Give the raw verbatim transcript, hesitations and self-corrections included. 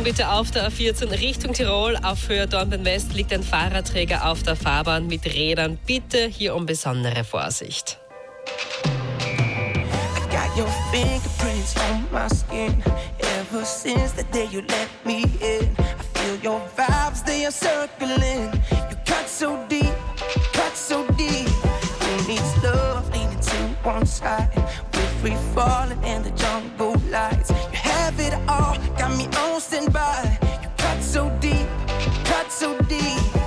bitte auf der A vierzehn Richtung Tirol. Auf Höhe Dornbirn West liegt ein Fahrradträger auf der Fahrbahn mit Rädern. Bitte hier um besondere Vorsicht. I got your fingerprints on my skin. Ever since the day you let me in, I feel your vibes, they are circling. You cut so deep, cut so deep. Who needs love leaning to one side? We're free falling in the jungle lights. You have it all, got me on standby. You cut so deep, cut so deep.